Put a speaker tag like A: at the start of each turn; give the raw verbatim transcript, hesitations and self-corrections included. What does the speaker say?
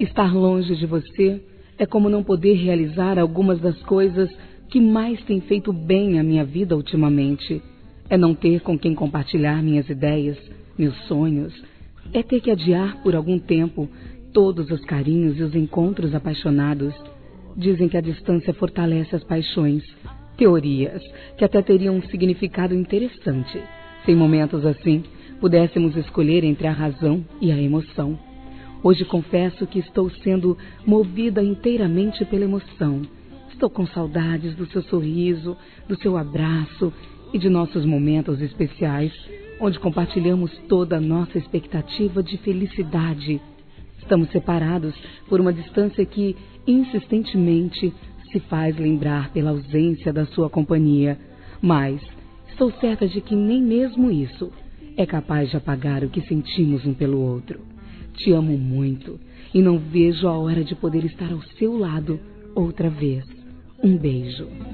A: Estar longe de você é como não poder realizar algumas das coisas que mais têm feito bem à minha vida ultimamente. É não ter com quem compartilhar minhas ideias, meus sonhos. É ter que adiar por algum tempo todos os carinhos e os encontros apaixonados. Dizem que a distância fortalece as paixões. Teorias que até teriam um significado interessante, se em momentos assim pudéssemos escolher entre a razão e a emoção. Hoje confesso que estou sendo movida inteiramente pela emoção. Estou com saudades do seu sorriso, do seu abraço e de nossos momentos especiais, onde compartilhamos toda a nossa expectativa de felicidade. Estamos separados por uma distância que, insistentemente, se faz lembrar pela ausência da sua companhia. Mas estou certa de que nem mesmo isso é capaz de apagar o que sentimos um pelo outro. Te amo muito e não vejo a hora de poder estar ao seu lado outra vez. Um beijo.